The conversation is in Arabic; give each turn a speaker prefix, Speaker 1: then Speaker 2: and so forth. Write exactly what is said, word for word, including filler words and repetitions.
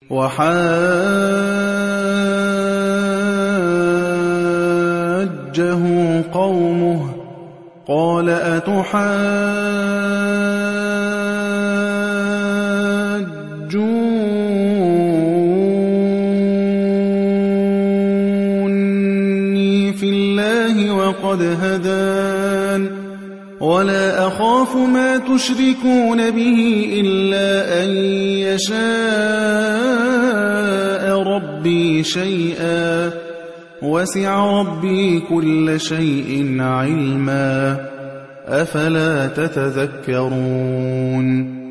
Speaker 1: وحاجه قومه قال أتحاجوني في الله وقد هدان ولا أخاف ما تشركون به إلا أن يشاء ربي شيئا وسع ربي كل شيء علما أفلا تتذكرون